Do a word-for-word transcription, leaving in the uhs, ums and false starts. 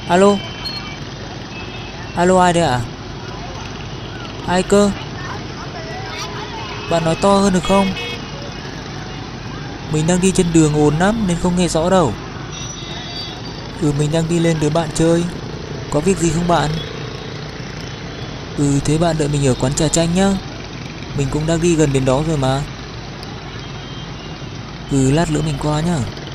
Alo. Alo, ai đấy ạ? Ai cơ? Bạn nói to hơn được không? Mình đang đi trên đường ồn lắm nên không nghe rõ đâu. Ừ, mình đang đi lên đứa bạn chơi. Có việc gì không bạn? Ừ, thế bạn đợi mình ở quán trà chanh nhá. Mình cũng đang đi gần đến đó rồi mà. Ừ, lát nữa mình qua nhá.